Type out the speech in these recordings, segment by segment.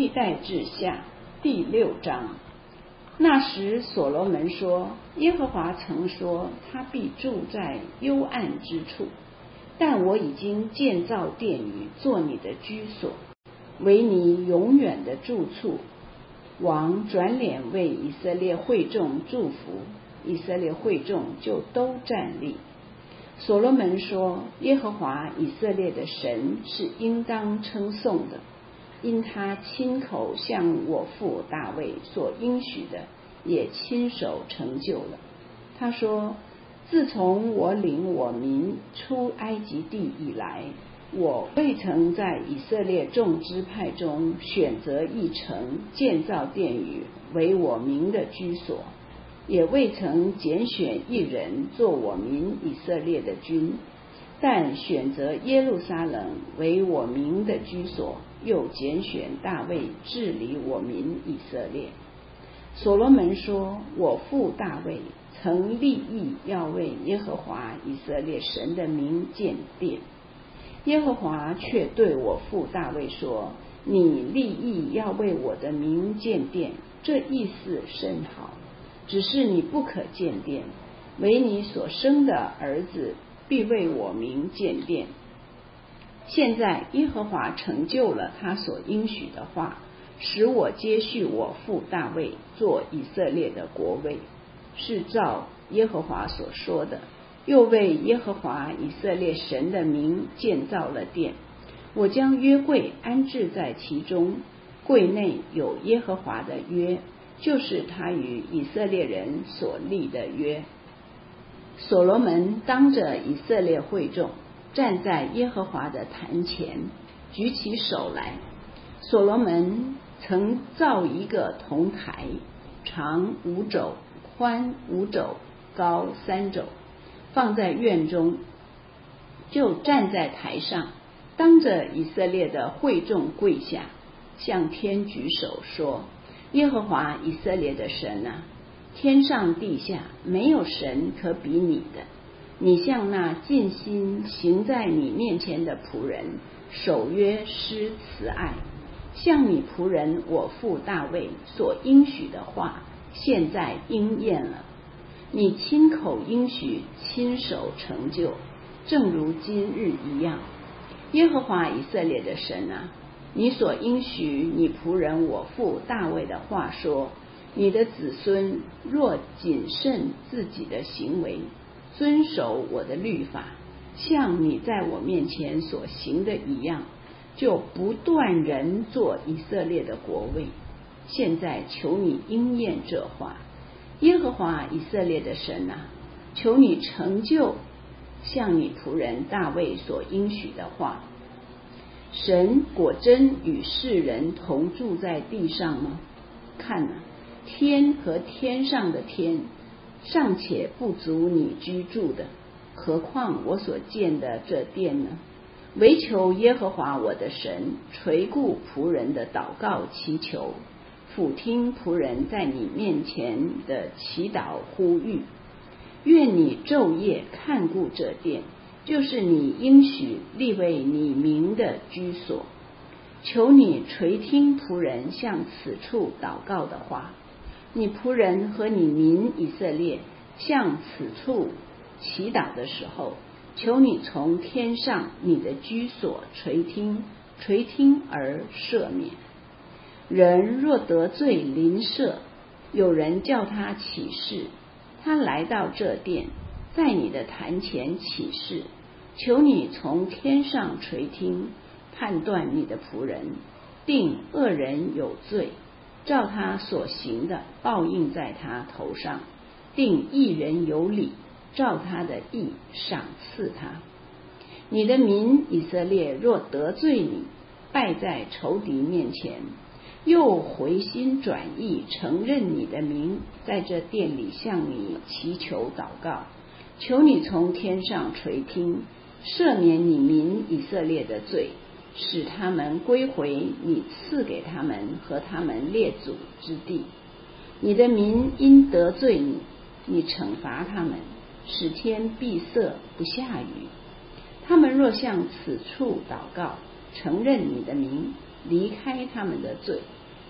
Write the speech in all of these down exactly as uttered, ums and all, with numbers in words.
代志下第六章。那时所罗门说，耶和华曾说他必住在幽暗之处，但我已经建造殿宇做你的居所，为你永远的住处。王转脸为以色列会众祝福，以色列会众就都站立。所罗门说，耶和华以色列的神是应当称颂的，因他亲口向我父大卫所应许的也亲手成就了。他说，自从我领我民出埃及地以来，我未曾在以色列众支派中选择一城建造殿宇为我民的居所，也未曾拣选一人做我民以色列的君，但选择耶路撒冷为我民的居所，又拣选大卫治理我民以色列。所罗门说，我父大卫曾立意要为耶和华以色列神的名建殿，耶和华却对我父大卫说，你立意要为我的名建殿，这意思甚好，只是你不可建殿，唯你所生的儿子必为我名建殿。现在耶和华成就了他所应许的话，使我接续我父大卫做以色列的国位，是照耶和华所说的，又为耶和华以色列神的名建造了殿。我将约柜安置在其中，柜内有耶和华的约，就是他与以色列人所立的约。所罗门当着以色列会众，站在耶和华的坛前，举起手来。所罗门曾造一个铜台，长五肘，宽五肘，高三肘，放在院中，就站在台上，当着以色列的会众跪下，向天举手说，耶和华以色列的神啊，天上地下没有神可比你的，你向那尽心行在你面前的仆人守约施慈爱，向你仆人我父大卫所应许的话现在应验了。你亲口应许，亲手成就，正如今日一样。耶和华以色列的神啊，你所应许你仆人我父大卫的话说，你的子孙若谨慎自己的行为，遵守我的律法，像你在我面前所行的一样，就不断人做以色列的国位。现在求你应验这话，耶和华以色列的神啊，求你成就像你仆人大卫所应许的话。神果真与世人同住在地上吗？看啊，天和天上的天尚且不足你居住的，何况我所建的这殿呢？唯求耶和华我的神垂顾仆人的祷告祈求，俯听仆人在你面前的祈祷呼吁。愿你昼夜看顾这殿，就是你应许立为你名的居所。求你垂听仆人向此处祷告的话，你仆人和你民以色列向此处祈祷的时候，求你从天上你的居所垂听，垂听而赦免。人若得罪邻舍，有人叫他起誓，他来到这殿，在你的坛前起誓，求你从天上垂听，判断你的仆人，定恶人有罪，照他所行的报应在他头上，定义人有理，照他的义赏赐他。你的民以色列若得罪你，败在仇敌面前，又回心转意承认你的名，在这殿里向你祈求祷告，求你从天上垂听，赦免你民以色列的罪，使他们归回你赐给他们和他们列祖之地。你的民因得罪你，你惩罚他们，使天闭塞不下雨。他们若向此处祷告，承认你的名，离开他们的罪，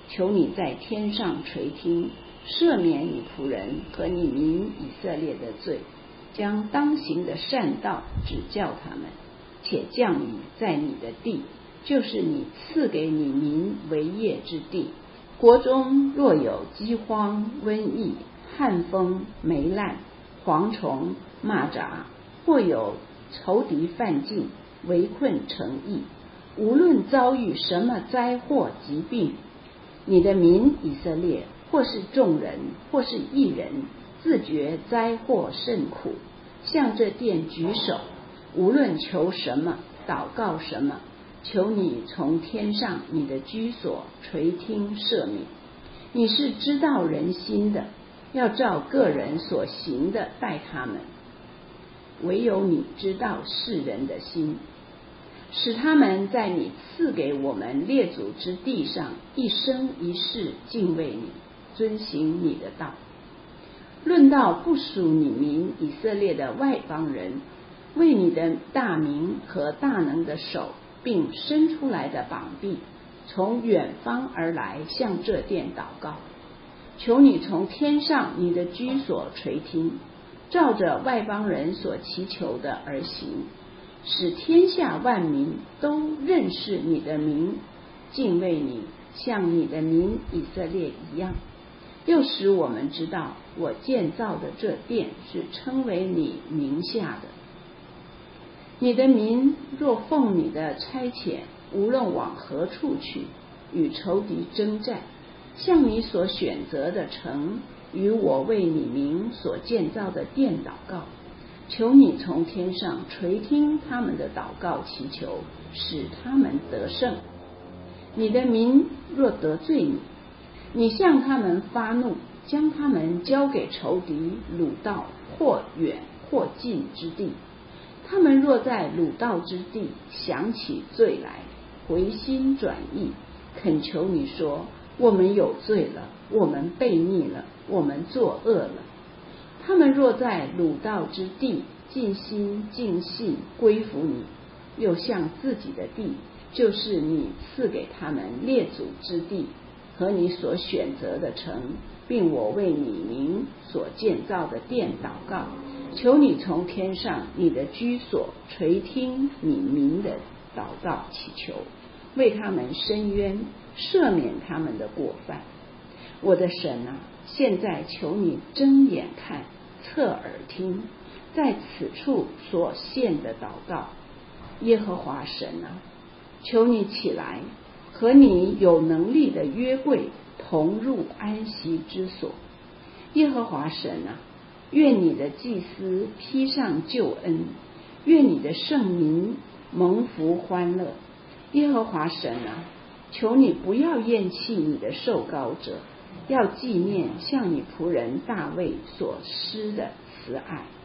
求你在天上垂听，赦免你仆人和你民以色列的罪，将当行的善道指教他们，且降雨在你的地，就是你赐给你民为业之地。国中若有饥荒、瘟疫、旱风、霉烂、蝗虫、蚂蚱，或有仇敌犯境，围困城邑，无论遭遇什么灾祸疾病，你的民以色列，或是众人，或是一人，自觉灾祸甚苦，向这殿举手，无论求什么，祷告什么，求你从天上你的居所垂听赦免。你是知道人心的，要照个人所行的待他们，唯有你知道世人的心，使他们在你赐给我们列祖之地上一生一世敬畏你，遵行你的道。论到不属你民以色列的外邦人，为你的大名和大能的手，并伸出来的膀臂，从远方而来向这殿祷告，求你从天上你的居所垂听，照着外邦人所祈求的而行，使天下万民都认识你的名，敬畏你，像你的民以色列一样。又使我们知道，我建造的这殿是称为你名下的。你的民若奉你的差遣，无论往何处去，与仇敌征战，向你所选择的城，与我为你名所建造的殿祷告，求你从天上垂听他们的祷告祈求，使他们得胜。你的民若得罪你，你向他们发怒，将他们交给仇敌掳到或远或近之地。他们若在掳到之地想起罪来，回心转意，恳求你说，我们有罪了，我们悖逆了，我们作恶了。他们若在掳到之地尽心尽性归服你，又向自己的地，就是你赐给他们列祖之地和你所选择的城，并我为你名所建造的殿祷告，求你从天上你的居所垂听你民的祷告祈求，为他们伸冤，赦免他们的过犯。我的神啊，现在求你睁眼看，侧耳听，在此处所献的祷告。耶和华神啊，求你起来，和你有能力的约柜同入安息之所。耶和华神啊，愿你的祭司披上救恩，愿你的圣民蒙福欢乐。耶和华神啊，求你不要厌弃你的受膏者，要纪念向你仆人大卫所施的慈爱。